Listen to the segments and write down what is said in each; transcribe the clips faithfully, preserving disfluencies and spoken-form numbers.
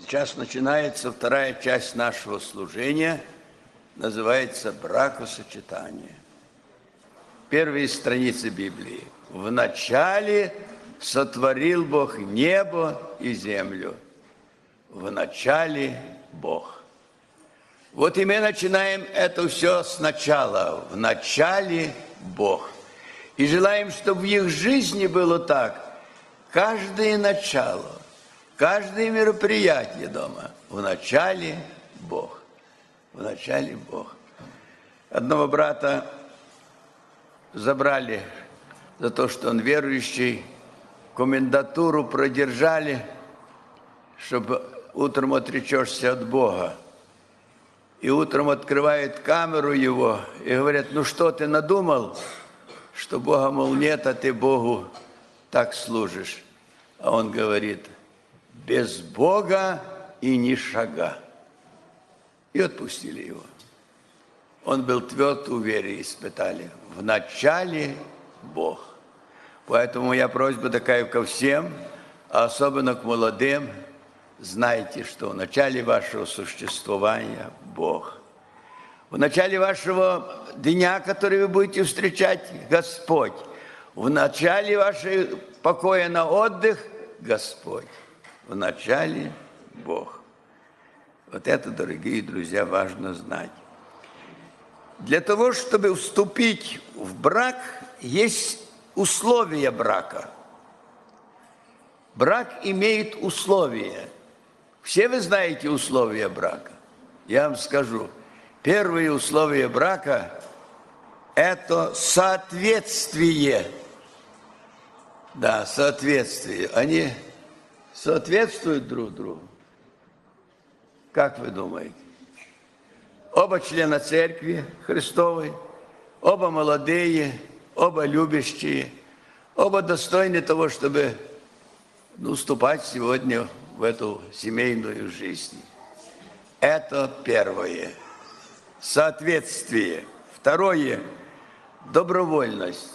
Сейчас начинается вторая часть нашего служения, называется «Бракосочетание». Первые страницы Библии. «Вначале сотворил Бог небо и землю. Вначале Бог». Вот и мы начинаем это все сначала. Вначале Бог. И желаем, чтобы в их жизни было так. Каждое начало, каждое мероприятие дома. Вначале Бог. Вначале Бог. Одного брата забрали за то, что он верующий, комендатуру продержали, чтобы утром отречешься от Бога. И утром открывает камеру его и говорят: ну что ты надумал, что Бога, мол, нет, а ты Богу так служишь. А он говорит: без Бога и ни шага. И отпустили его. Он был тверд в вере, испытали. Вначале Бог. Поэтому моя просьба такая ко всем, а особенно к молодым. Знайте, что в начале вашего существования Бог. В начале вашего дня, который вы будете встречать, Господь. В начале вашего покоя на отдых Господь. В начале Бог. Вот это, дорогие друзья, важно знать. Для того, чтобы вступить в брак, есть условия брака. Брак имеет условия. Все вы знаете условия брака. Я вам скажу. Первое условие брака – это соответствие. Да, соответствие. Они соответствуют друг другу. Как вы думаете? Оба члена церкви Христовой, оба молодые, оба любящие, оба достойны того, чтобы ну, вступать сегодня в эту семейную жизнь. Это первое. Соответствие. Второе. Добровольность.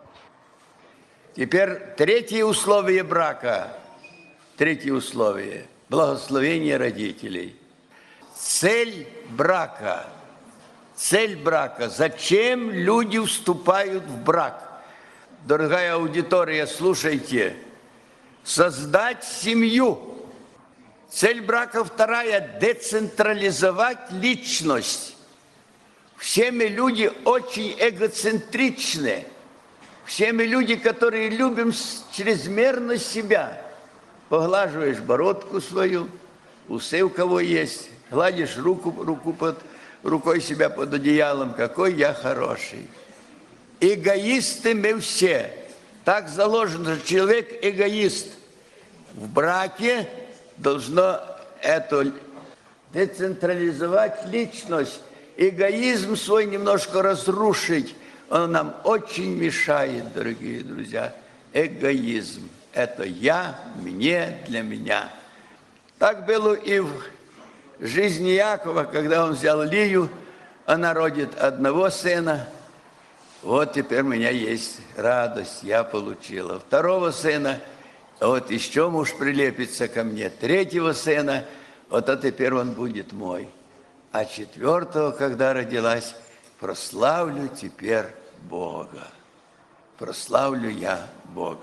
Теперь третье условие брака. Третье условие. Благословение родителей. Цель брака. Цель брака. Зачем люди вступают в брак? Дорогая аудитория, слушайте. Создать семью. Цель брака вторая – децентрализовать личность. Все мы люди очень эгоцентричны. Все мы люди, которые любим чрезмерно себя. Поглаживаешь бородку свою, усы у кого есть, гладишь руку, руку под, рукой себя под одеялом. Какой я хороший. Эгоисты мы все. Так заложено, что человек эгоист. В браке должно это децентрализовать личность, эгоизм свой немножко разрушить. Он нам очень мешает, дорогие друзья. Эгоизм. Это я, мне, для меня. Так было и в жизни Якова, когда он взял Лию, она родит одного сына. Вот теперь у меня есть радость, я получила. Второго сына, вот еще муж прилепится ко мне. Третьего сына, вот а теперь он будет мой. А четвертого, когда родилась, прославлю теперь Бога. Прославлю я Бога.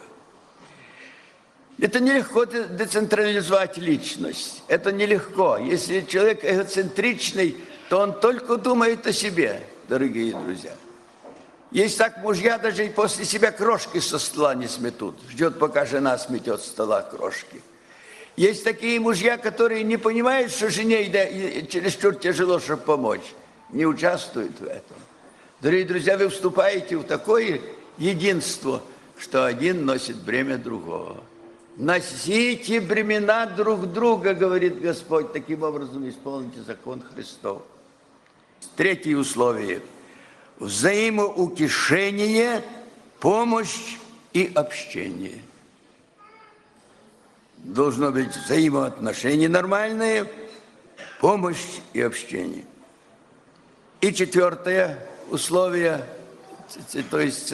Это нелегко децентрализовать личность. Это нелегко. Если человек эгоцентричный, то он только думает о себе, дорогие друзья. Есть так мужья, даже и после себя крошки со стола не сметут. Ждет, пока жена сметет с стола крошки. Есть такие мужья, которые не понимают, что жене чересчур тяжело, чтобы помочь. Не участвуют в этом. Дорогие друзья, вы вступаете в такое единство, что один носит бремя другого. Носите бремена друг друга, говорит Господь. Таким образом исполните закон Христов. Третье условие. Взаимоутешение, помощь и общение. Должно быть взаимоотношения нормальные, помощь и общение. И четвертое условие, то есть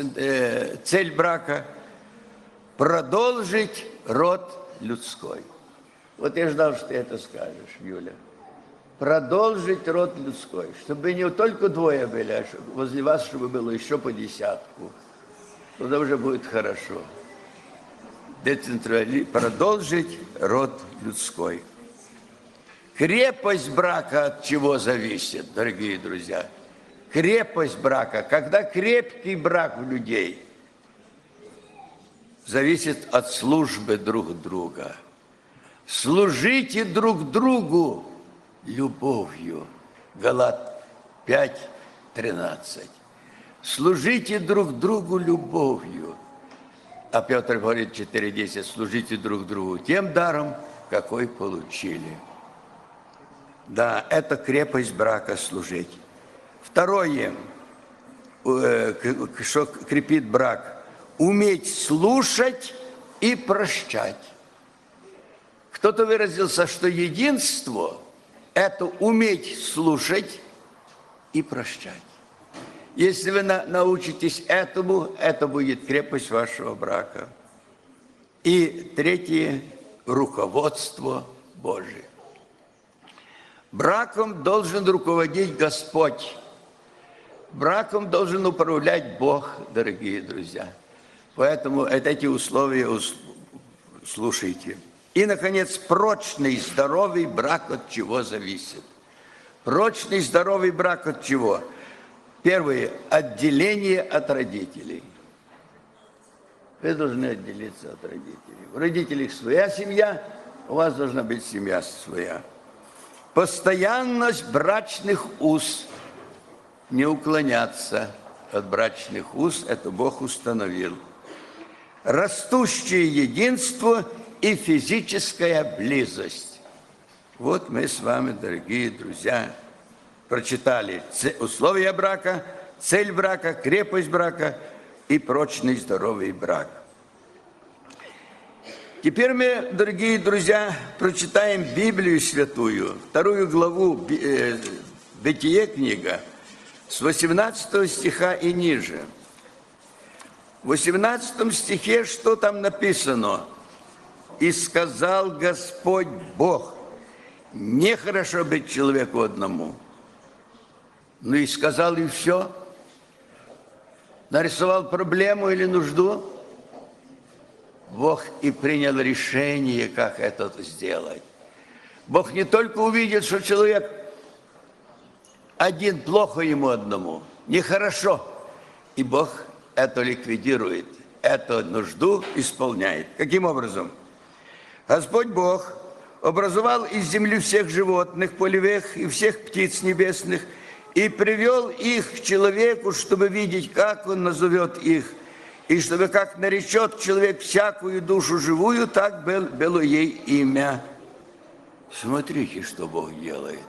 цель брака – продолжить род людской. Вот я ждал, что ты это скажешь, Юля. Продолжить род людской, чтобы не только двое были, а возле вас, чтобы было еще по десятку. Тогда уже будет хорошо. Децентрали... Продолжить род людской. Крепость брака от чего зависит, дорогие друзья? Крепость брака, когда крепкий брак у людей, зависит от службы друг друга. Служите друг другу любовью. Галат пять тринадцать. Служите друг другу любовью. А Петр говорит четыре десять. Служите друг другу тем даром, какой получили. Да, это крепость брака служить. Второе, что крепит брак, уметь слушать и прощать. Кто-то выразился, что единство – это уметь слушать и прощать. Если вы на, научитесь этому, это будет крепость вашего брака. И третье – руководство Божие. Браком должен руководить Господь. Браком должен управлять Бог, дорогие друзья. Поэтому эти условия слушайте. И, наконец, прочный, здоровый брак от чего зависит? Прочный, здоровый брак от чего? Первое – отделение от родителей. Вы должны отделиться от родителей. У родителей своя семья, у вас должна быть семья своя. Постоянность брачных уз. Не уклоняться от брачных уз, это Бог установил. Растущее единство и физическая близость. Вот мы с вами, дорогие друзья, прочитали условия брака, цель брака, крепость брака и прочный здоровый брак. Теперь мы, дорогие друзья, прочитаем Библию Святую, вторую главу Бытие книга, с восемнадцатого стиха и ниже. В восемнадцатом стихе что там написано? «И сказал Господь Бог, нехорошо быть человеку одному». Ну и сказал, и все. Нарисовал проблему или нужду. Бог и принял решение, как это сделать. Бог не только увидел, что человек один, плохо ему одному, нехорошо. И Бог это ликвидирует, эту нужду исполняет. Каким образом? Господь Бог образовал из земли всех животных полевых и всех птиц небесных и привел их к человеку, чтобы видеть, как он назовет их, и чтобы как наречет человек всякую душу живую, так было ей имя. Смотрите, что Бог делает.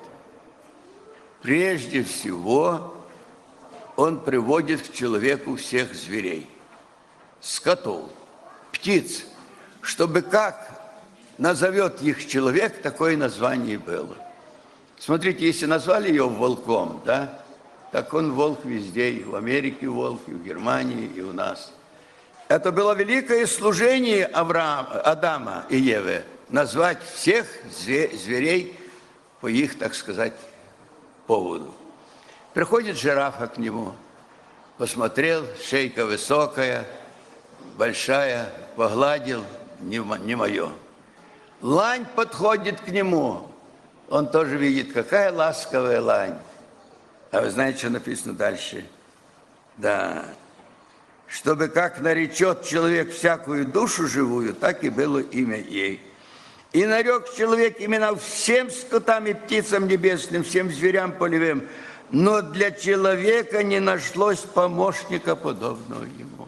Прежде всего, Он приводит к человеку всех зверей, скотов, птиц, чтобы как назовет их человек, такое название было. Смотрите, если назвали ее волком, да, так он волк везде, и в Америке волк, и в Германии, и у нас. Это было великое служение Авраама, Адама и Евы, назвать всех зверей по их, так сказать, поводу. Приходит жирафа к нему, посмотрел, шейка высокая, большая, погладил, не, не мое. Лань подходит к нему, он тоже видит, какая ласковая лань. А вы знаете, что написано дальше? Да. Чтобы как наречет человек всякую душу живую, так и было имя ей. И нарек человек имена всем скотам и птицам небесным, всем зверям полевым, но для человека не нашлось помощника, подобного ему.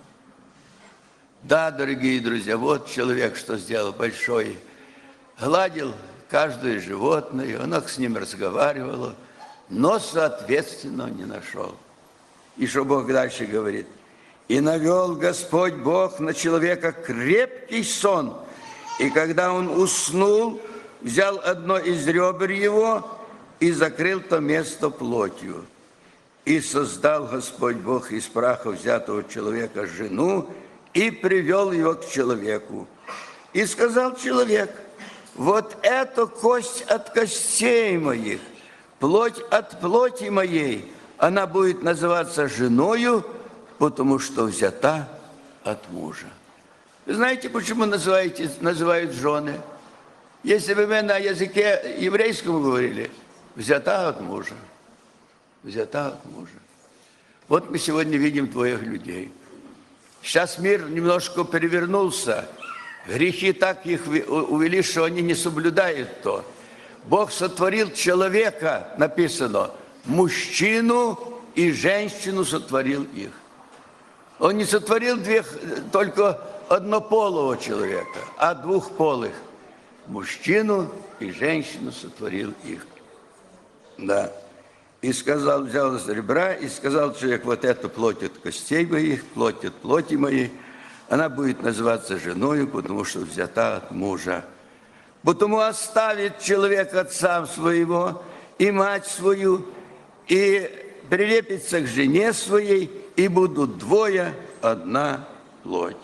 Да, дорогие друзья, вот человек, что сделал большой. Гладил каждое животное, оно с ним разговаривало, но, соответственно, не нашел. И что Бог дальше говорит? «И навел Господь Бог на человека крепкий сон, и когда он уснул, взял одно из ребер его и закрыл то место плотью. И создал Господь Бог из праха взятого человека жену и привел его к человеку. И сказал человек, вот эту кость от костей моих, плоть от плоти моей, она будет называться женою, потому что взята от мужа. Вы знаете, почему называете, называют жены? Если бы мы на языке еврейском говорили, взята от мужа, взята от мужа. Вот мы сегодня видим твоих людей. Сейчас мир немножко перевернулся. Грехи так их увели, что они не соблюдают то. Бог сотворил человека, написано, мужчину и женщину сотворил их. Он не сотворил двух, только однополого человека, а двухполых. Мужчину и женщину сотворил их. Да. И сказал, взял из ребра, и сказал человек, вот эту плоть от костей моих, плоть от плоти моей, она будет называться женою, потому что взята от мужа. Потому оставит человек отца своего и мать свою, и прилепится к жене своей, и будут двое, одна плоть.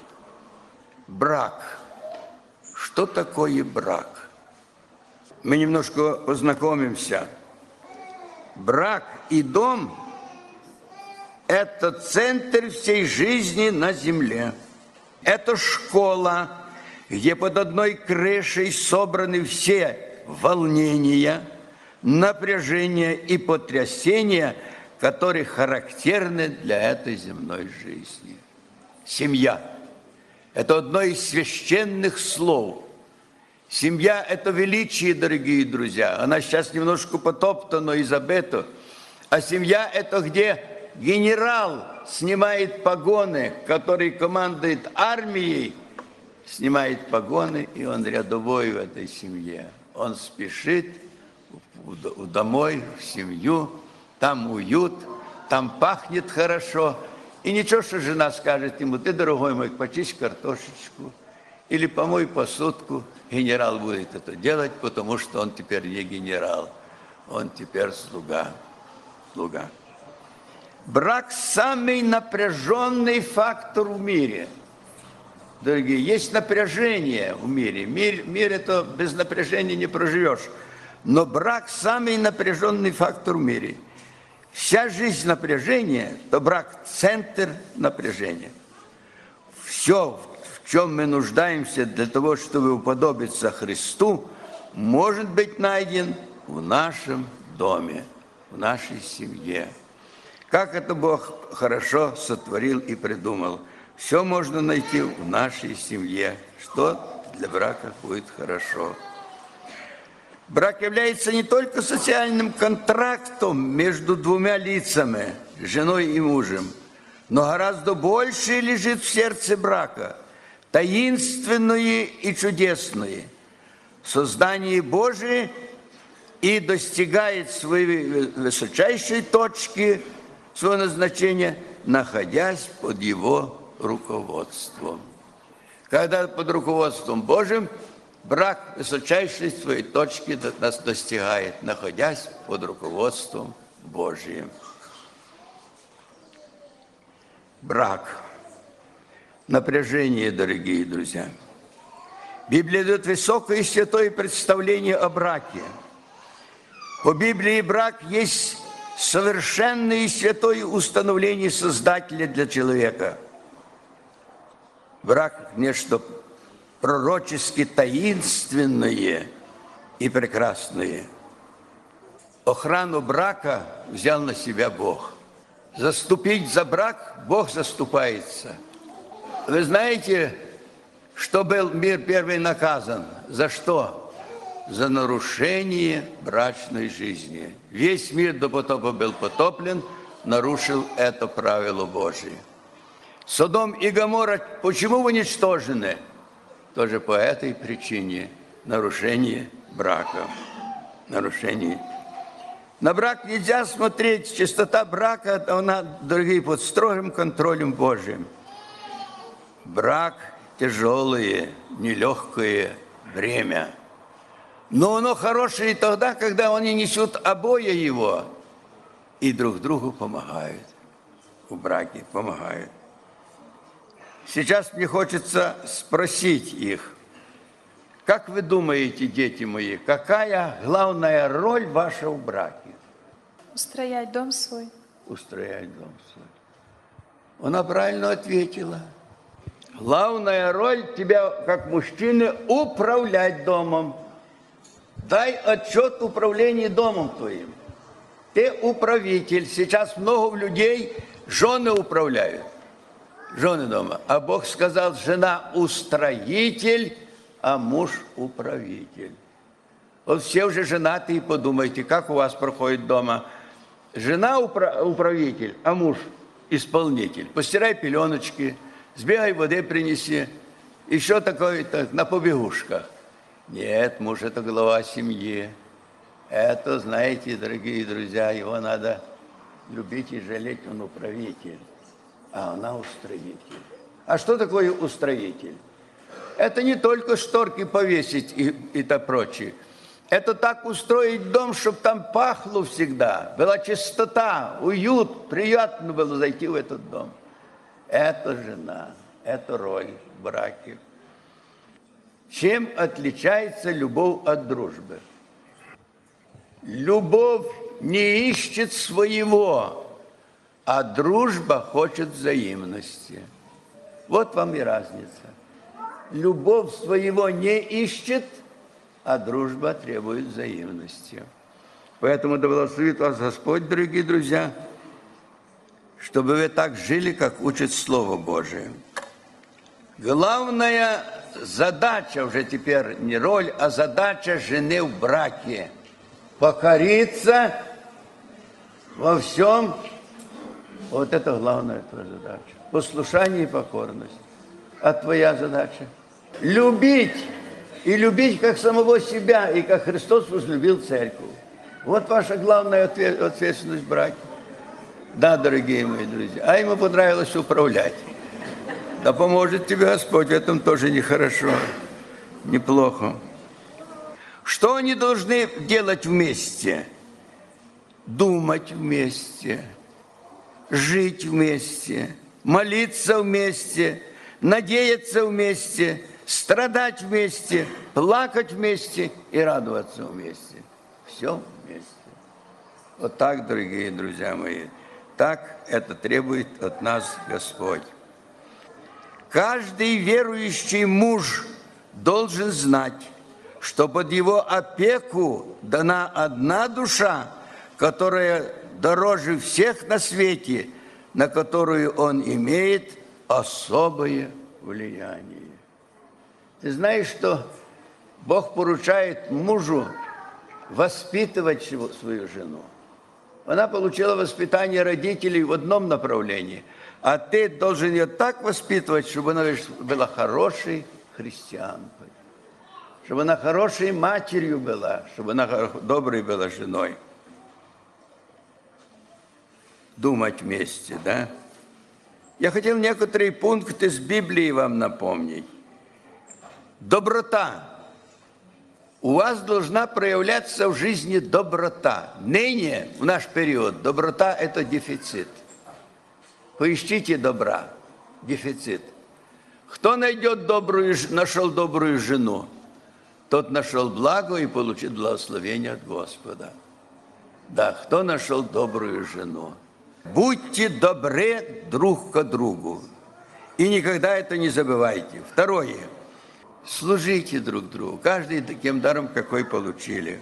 Брак. Что такое брак? Мы немножко познакомимся. Брак и дом – это центр всей жизни на земле. Это школа, где под одной крышей собраны все волнения, напряжения и потрясения, которые характерны для этой земной жизни. Семья – это одно из священных слов. Семья – это величие, дорогие друзья. Она сейчас немножко потоптана и забыта. А семья – это где генерал снимает погоны, который командует армией, снимает погоны, и он рядовой в этой семье. Он спешит домой, в семью, там уют, там пахнет хорошо. И ничего, что жена скажет ему, ты, дорогой мой, почисть картошечку или помой посудку. Генерал будет это делать, потому что он теперь не генерал, он теперь слуга. слуга. Брак – самый напряженный фактор в мире. Дорогие, есть напряжение в мире. Мир, мир это без напряжения не проживешь. Но брак – самый напряженный фактор в мире. Вся жизнь напряжения, то брак – центр напряжения. Все, в чем мы нуждаемся для того, чтобы уподобиться Христу, может быть найден в нашем доме, в нашей семье. Как это Бог хорошо сотворил и придумал. Все можно найти в нашей семье, что для брака будет хорошо. Брак является не только социальным контрактом между двумя лицами, женой и мужем, но гораздо больше лежит в сердце брака, таинственное и чудесное. Создание Божие и достигает своей высочайшей точки, своего назначения, находясь под Его руководством. Когда под руководством Божьим брак высочайшей своей точки нас достигает, находясь под руководством Божьим. Брак. Напряжение, дорогие друзья. Библия дает высокое и святое представление о браке. По Библии брак есть совершенное и святое установление Создателя для человека. Брак – нечто пророчески таинственное и прекрасное. Охрану брака взял на себя Бог. Заступить за брак Бог заступается. Вы знаете, что был мир первый наказан? За что? За нарушение брачной жизни. Весь мир до потопа был потоплен, нарушил это правило Божие. Содом и Гоморра почему уничтожены? Тоже по этой причине нарушение брака. Нарушение. На брак нельзя смотреть, чистота брака, она, дорогие, под строгим контролем Божьим. Брак тяжелое, нелегкое время. Но оно хорошее тогда, когда они несут обои его и друг другу помогают. В браке помогают. Сейчас мне хочется спросить их, Как вы думаете, дети мои, какая главная роль ваша в браке? Устроять дом свой. Устроять дом свой. Она правильно ответила. Главная роль тебя, как мужчины, управлять домом. Дай отчет управлении домом твоим. Ты управитель. Сейчас много людей жены управляют. Жены дома. А Бог сказал, жена устроитель, а муж управитель. Вот все уже женатые, подумайте, как у вас проходит дома. Жена упра- управитель, а муж исполнитель. Постирай пеленочки, сбегай воды принеси. Еще такое-то на побегушках. Нет, муж – это глава семьи. Это, знаете, дорогие друзья, его надо любить и жалеть, он управитель, а она устроитель. А что такое устроитель? Это не только шторки повесить и, и то прочее. Это так устроить дом, чтобы там пахло всегда, была чистота, уют, приятно было зайти в этот дом. Это жена, это роль в браке. Чем отличается любовь от дружбы? Любовь не ищет своего, а дружба хочет взаимности. Вот вам и разница. Любовь своего не ищет, а дружба требует взаимности. Поэтому да благословит вас Господь, дорогие друзья, чтобы вы так жили, как учит Слово Божие. Главная задача уже теперь не роль, а задача жены в браке – покориться во всем. Вот это главная твоя задача. Послушание и покорность. А твоя задача – любить. И любить как самого себя, и как Христос возлюбил церковь. Вот ваша главная ответственность в браке. Да, дорогие мои друзья. А ему понравилось управлять. Да поможет тебе Господь, в этом тоже нехорошо, неплохо. Что они должны делать вместе? Думать вместе, жить вместе, молиться вместе, надеяться вместе, страдать вместе, плакать вместе и радоваться вместе. Все вместе. Вот так, дорогие друзья мои, так это требует от нас Господь. Каждый верующий муж должен знать, что под его опеку дана одна душа, которая дороже всех на свете, на которую он имеет особое влияние. Ты знаешь, что Бог поручает мужу воспитывать свою жену. Она получила воспитание родителей в одном направлении, а ты должен ее так воспитывать, чтобы она была хорошей христианкой, чтобы она хорошей матерью была, чтобы она доброй была женой. Думать вместе, да? Я хотел некоторые пункты из Библии вам напомнить. Доброта. У вас должна проявляться в жизни доброта. Ныне, в наш период, доброта – это дефицит. Поищите добра. Дефицит. Кто найдет добрую, нашел добрую жену, тот нашел благо и получит благословение от Господа. Да, кто нашел добрую жену? Будьте добры друг к другу. И никогда это не забывайте. Второе. Служите друг другу. Каждый таким даром, какой получили.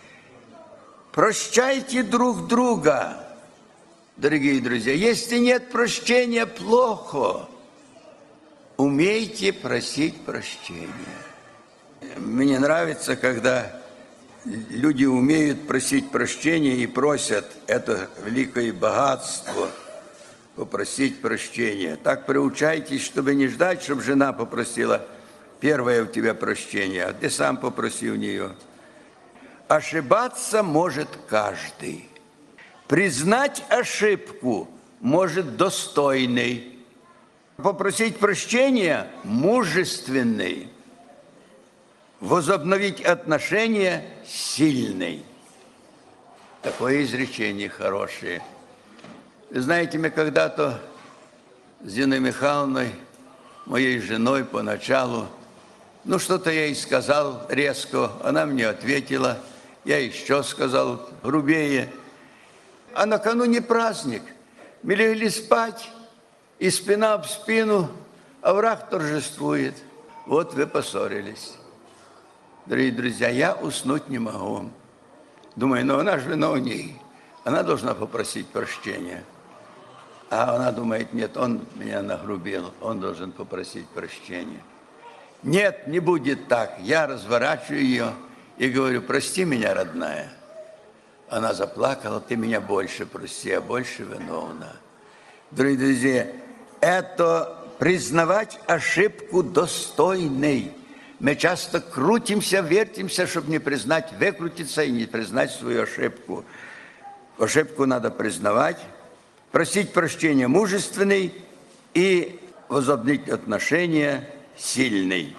Прощайте друг друга. Дорогие друзья, если нет прощения, плохо. Умейте просить прощения. Мне нравится, когда люди умеют просить прощения и просят. Это великое богатство – попросить прощения. Так приучайтесь, чтобы не ждать, чтобы жена попросила первое у тебя прощение, а ты сам попроси у нее. Ошибаться может каждый. Признать ошибку может достойный. Попросить прощения – мужественный. Возобновить отношения – сильный. Такое изречение хорошее. Вы знаете, мы когда-то с Зиной Михайловной, моей женой, поначалу Ну, что-то я ей сказал резко, она мне ответила, я еще сказал грубее. А накануне праздник, мы легли спать, и спина об спину, а враг торжествует. Вот вы поссорились. Дорогие друзья, я уснуть не могу. Думаю, ну она же вина у ней. Она должна попросить прощения. А она думает, нет, он меня нагрубил, он должен попросить прощения. Нет, не будет так. Я разворачиваю ее и говорю, прости меня, родная. Она заплакала, ты меня больше прости, а больше виновна. Дорогие друзья, это признавать ошибку достойной. Мы часто крутимся, вертимся, чтобы не признать, выкрутиться и не признать свою ошибку. Ошибку надо признавать, просить прощения мужественный и возобновить отношения сильный.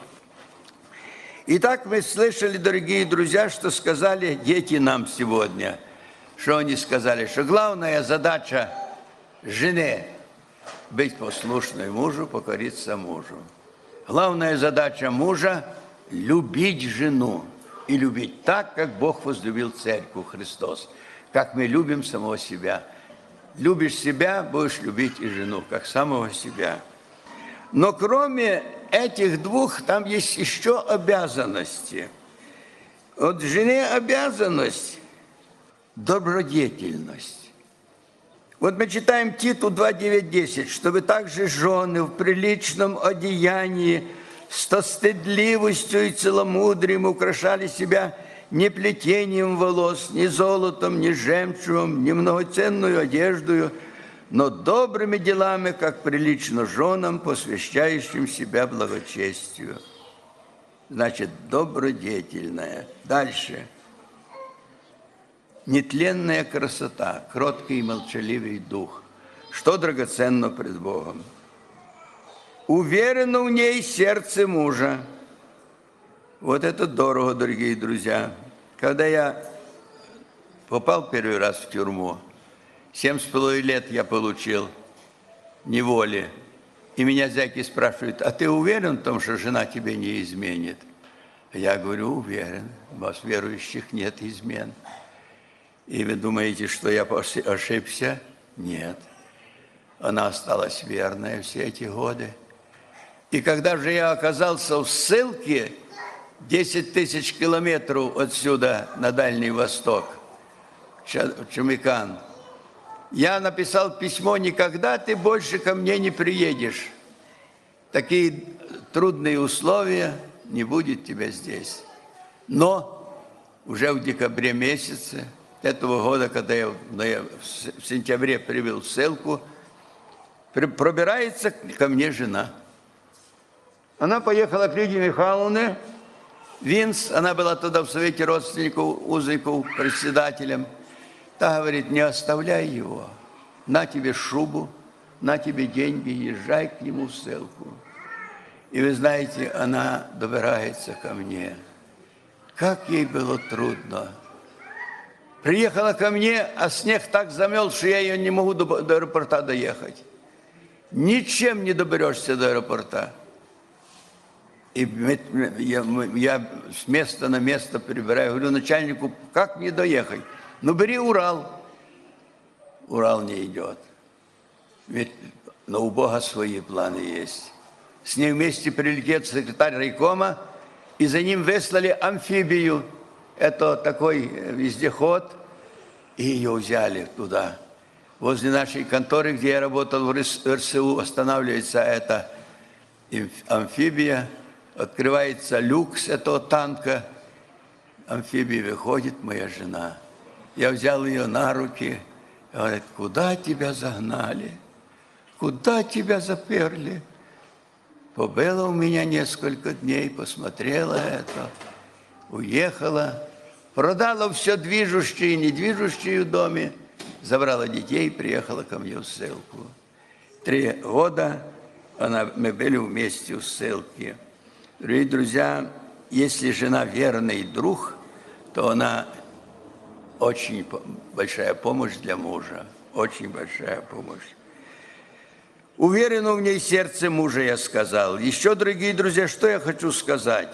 Итак, мы слышали, дорогие друзья, что сказали дети нам сегодня. Что они сказали? Что главная задача жены – быть послушной мужу, покориться мужу. Главная задача мужа – любить жену. И любить так, как Бог возлюбил церковь Христос. Как мы любим самого себя. Любишь себя, будешь любить и жену, как самого себя. Но кроме этих двух, там есть еще обязанности. От жены обязанность – добродетельность. Вот мы читаем Титу два, девять, десять, чтобы также жены в приличном одеянии с стыдливостью и целомудрием украшали себя не плетением волос, ни золотом, ни жемчугом, ни многоценную одеждою, но добрыми делами, как прилично женам, посвящающим себя благочестию. Значит, добродетельная. Дальше. Нетленная красота, кроткий и молчаливый дух. Что драгоценно пред Богом? Уверено в ней сердце мужа. Вот это дорого, дорогие друзья. Когда я попал первый раз в тюрьму, семь с половиной лет я получил неволи. И меня зяки спрашивают, а ты уверен в том, что жена тебе не изменит? Я говорю, уверен. У вас верующих нет измен. И вы думаете, что я ошибся? Нет. Она осталась верная все эти годы. И когда же я оказался в ссылке, десять тысяч километров отсюда на Дальний Восток, Чумикан, я написал письмо, никогда ты больше ко мне не приедешь. Такие трудные условия, не будет тебя здесь. Но уже в декабре месяце этого года, когда я в сентябре привел в ссылку, пробирается ко мне жена. Она поехала к Лидии Михайловне, Винс, она была тогда в Совете родственников, узников, председателем. Та говорит, не оставляй его, на тебе шубу, на тебе деньги, езжай к нему в ссылку. И вы знаете, она добирается ко мне. Как ей было трудно. Приехала ко мне, а снег так замел, что я ее не могу до, до аэропорта доехать. Ничем не доберешься до аэропорта. И я, я с места на место перебираю. Говорю начальнику, как мне доехать? Ну, бери Урал. Урал не идет. Ведь но у Бога свои планы есть. С ним вместе прилетит секретарь райкома, и за ним выслали амфибию. Это такой вездеход, и ее взяли туда. Возле нашей конторы, где я работал в РСУ, останавливается эта амфибия, открывается люк с этого танка, амфибия выходит, моя жена. Я взял ее на руки, говорит, куда тебя загнали? Куда тебя заперли? Побыла у меня несколько дней, посмотрела это, уехала, продала все движущее и недвижущее в доме, забрала детей, приехала ко мне в ссылку. Три года она, мы были вместе в ссылке. Дорогие друзья, если жена верный друг, то она очень большая помощь для мужа, очень большая помощь. Уверено в ней сердце мужа, я сказал. Еще, дорогие друзья, что я хочу сказать?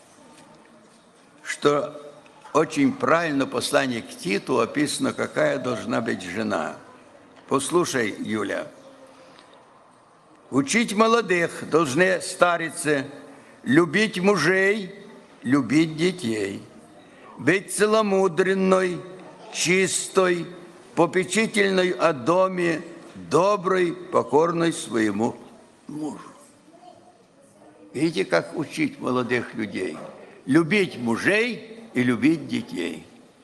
Что очень правильно в послании к Титу описано, какая должна быть жена. Послушай, Юля. Учить молодых должны старицы, любить мужей, любить детей, быть целомудренной, чистой, попечительной о доме, доброй, покорной своему мужу. Видите, как учить молодых людей? Любить мужей и любить детей.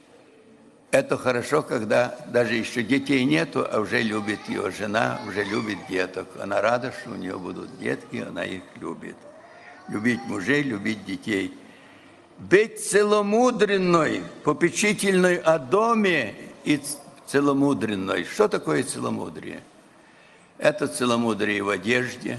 Это хорошо, когда даже еще детей нету, а уже любит ее жена, уже любит деток. Она рада, что у нее будут детки, она их любит. Любить мужей, любить детей. Быть целомудренной, попечительной о доме и целомудренной. Что такое целомудрие? Это целомудрие в одежде,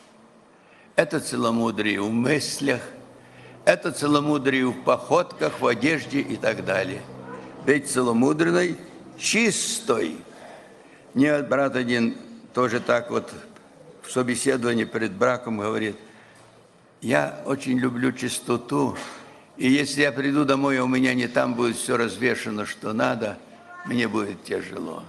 это целомудрие в мыслях, это целомудрие в походках, в одежде и так далее. Быть целомудренной, чистой. Мне брат один тоже так вот в собеседовании перед браком говорит: я очень люблю чистоту, и если я приду домой, а у меня не там будет все развешено, что надо, мне будет тяжело.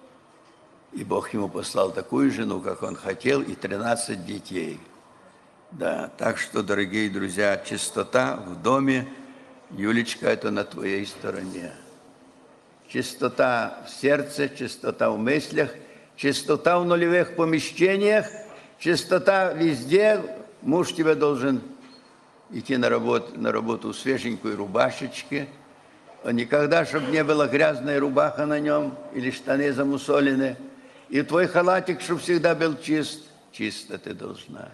И Бог ему послал такую жену, как он хотел, и тринадцать детей. Да, так что, дорогие друзья, чистота в доме, Юлечка, это на твоей стороне. Чистота в сердце, чистота в мыслях, чистота в нулевых помещениях, чистота везде. Муж тебе должен идти на работу, на работу в свеженькой рубашечке. Никогда, чтобы не была грязная рубаха на нем или штаны замусолены. И твой халатик, чтобы всегда был чист. Чисто ты должна.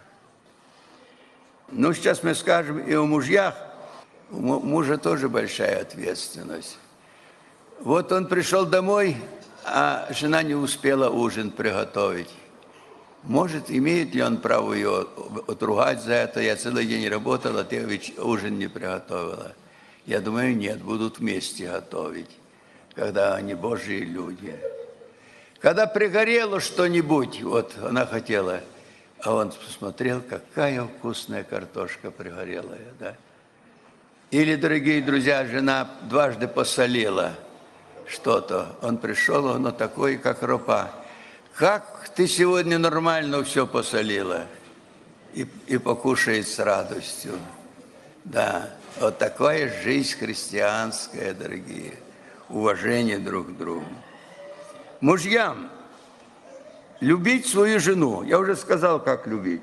Ну, сейчас мы скажем и о мужьях. У мужа тоже большая ответственность. Вот он пришел домой, а жена не успела ужин приготовить. Может, имеет ли он право ее отругать за это? Я целый день работала, ты ужин не приготовила. Я думаю, нет, будут вместе готовить, когда они Божьи люди. Когда пригорело что-нибудь, вот она хотела, а он посмотрел, какая вкусная картошка пригорелая, да? Или, дорогие друзья, жена дважды посолила что-то. Он пришел, оно такое, как ропа. Как ты сегодня нормально все посолила? И, и покушает с радостью. Да, вот такая жизнь христианская, дорогие. Уважение друг к другу. Мужьям, любить свою жену. Я уже сказал, как любить.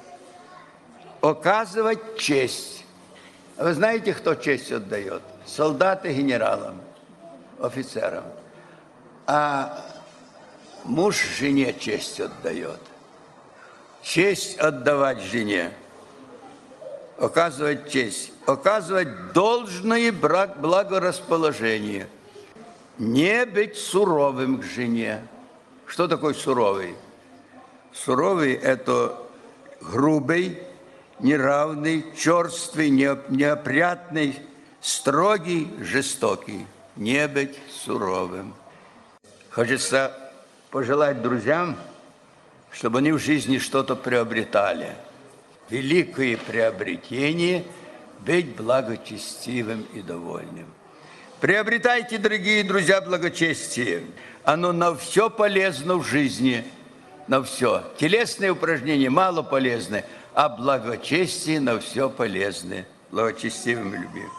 Оказывать честь. Вы знаете, кто честь отдает? Солдаты генералам, офицерам. А муж жене честь отдает. Честь отдавать жене. Оказывать честь. Оказывать должное благорасположение. Не быть суровым к жене. Что такое суровый? Суровый – это грубый, неравный, черствый, неопрятный, строгий, жестокий. Не быть суровым. Хочется пожелать друзьям, чтобы они в жизни что-то приобретали. Великое приобретение – быть благочестивым и довольным. Приобретайте, дорогие друзья, благочестие. Оно на все полезно в жизни, на все. Телесные упражнения мало полезны, а благочестие на все полезны. Благочестивым любим.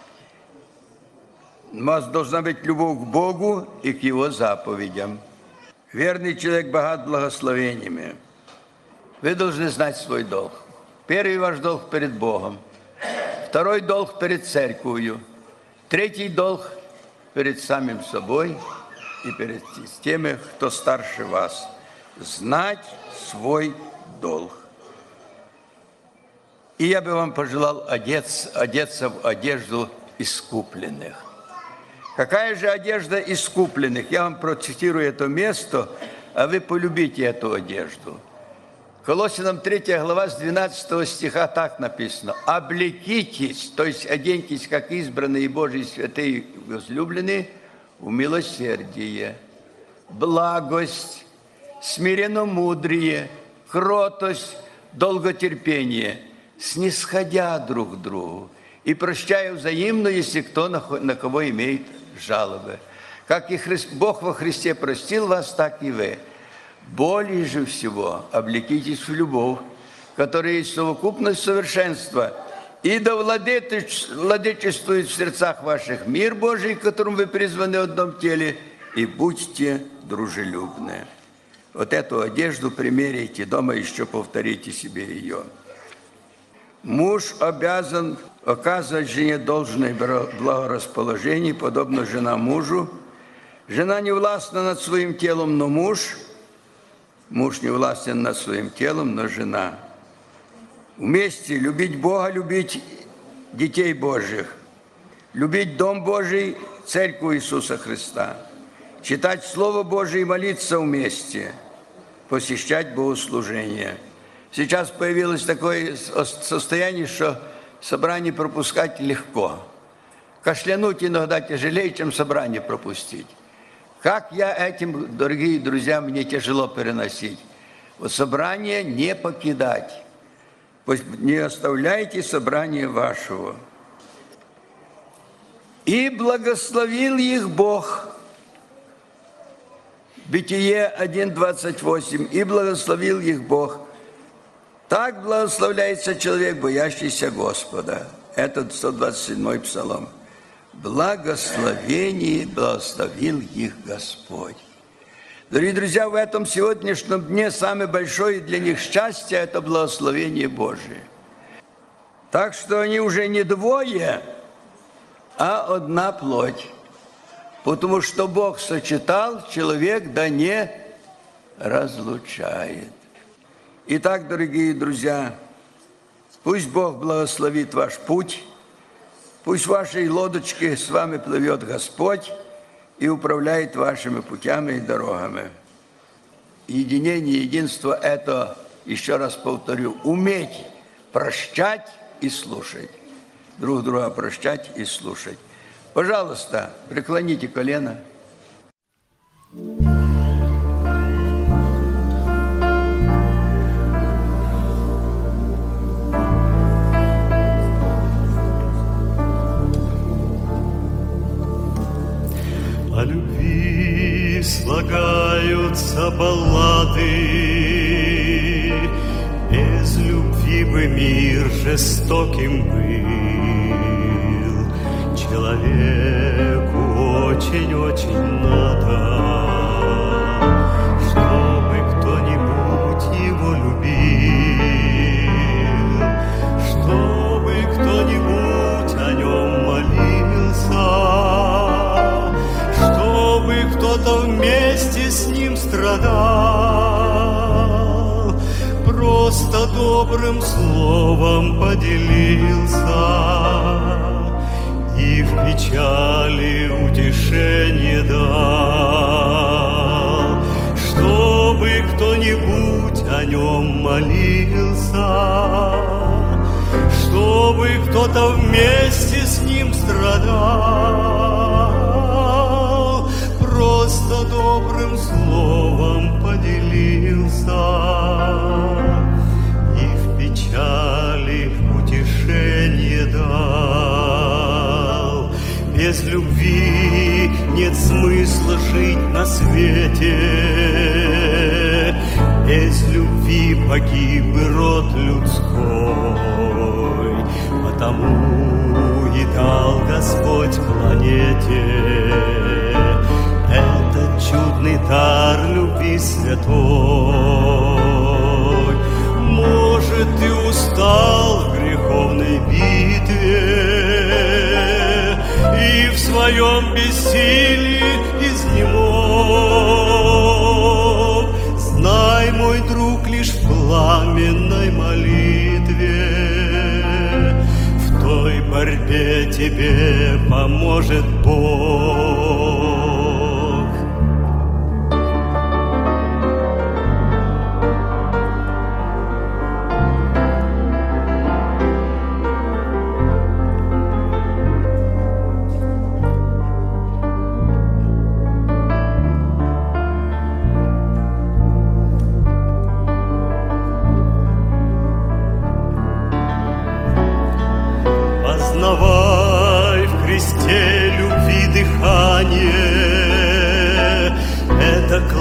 У вас должна быть любовь к Богу и к Его заповедям. Верный человек богат благословениями. Вы должны знать свой долг. Первый ваш долг перед Богом. Второй долг перед церковью. Третий долг перед самим собой и перед теми, кто старше вас. Знать свой долг. И я бы вам пожелал одеться, одеться в одежду искупленных. Какая же одежда искупленных? Я вам процитирую это место, а вы полюбите эту одежду. Колоссянам третья глава с двенадцатого стиха так написано. «Облекитесь», то есть оденьтесь, как избранные Божьи святые возлюбленные, в милосердие, благость, смиренномудрие, кротость, долготерпение, снисходя друг к другу и прощая взаимно, если кто на, на кого имеет жалобы. Как и Христ, Бог во Христе простил вас, так и вы. Более же всего облекитесь в любовь, которая есть совокупность совершенства, и да владычествует в сердцах ваших мир Божий, к которому вы призваны в одном теле, и будьте дружелюбны. Вот эту одежду примеряйте дома, еще повторите себе ее. Муж обязан оказывать жене должное благорасположение, подобно жена мужу. Жена не властна над своим телом, но муж. Муж не властен над своим телом, но жена. Вместе любить Бога, любить детей Божьих, любить Дом Божий, Церковь Иисуса Христа, читать Слово Божие и молиться вместе, посещать богослужение. Сейчас появилось такое состояние, что собрание пропускать легко. Кашлянуть иногда тяжелее, чем собрание пропустить. Как я этим, дорогие друзья, мне тяжело переносить. Вот собрание не покидать. Не оставляйте собрание вашего. И благословил их Бог. Бытие один двадцать восемь. И благословил их Бог. Так благословляется человек, боящийся Господа. Это сто двадцать седьмой псалом. Благословение благословил их Господь. Дорогие друзья, в этом сегодняшнем дне самое большое для них счастье – это благословение Божие. Так что они уже не двое, а одна плоть. Потому что Бог сочетал, человек да не разлучает. Итак, дорогие друзья, пусть Бог благословит ваш путь, пусть в вашей лодочке с вами плывет Господь и управляет вашими путями и дорогами. Единение, единство – это, еще раз повторю, уметь прощать и слушать. Друг друга прощать и слушать. Пожалуйста, преклоните колено. О любви слагаются баллады, без любви бы мир жестоким был. Человеку очень-очень надо, чтобы кто-нибудь его любил, чтобы кто-нибудь о нем молился, чтобы кто-то вместе с ним страдал, просто добрым словом поделился и в печали утешение дал, чтобы кто-нибудь о нем молился, чтобы кто-то вместе с ним страдал, просто добрым словом поделился и в печали утешение дал. Без любви нет смысла жить на свете, без любви погиб и род людской, потому и дал Господь планете этот чудный дар любви святой. Может, ты устал в греховной битве и в своем бессилии изнемог. Знай, мой друг, лишь в пламенной молитве, в той борьбе тебе поможет Бог.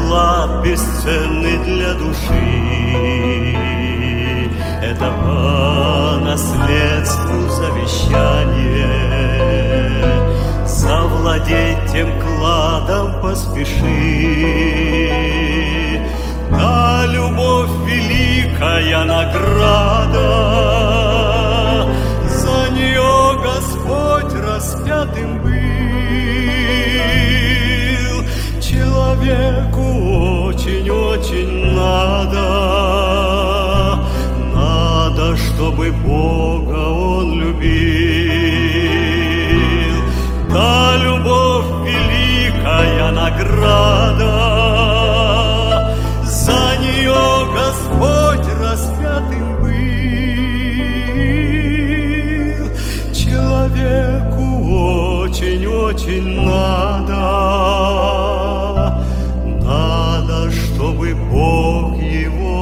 клад бесценный для души. Это по наследству завещание. Завладеть тем кладом поспеши. Да, любовь великая награда, за нее Господь распятым был. Человеку очень-очень надо, надо, чтобы Бога он любил. Да, любовь великая награда, за нее Господь распятым был. Человеку очень-очень надо, надо, чтобы Бог его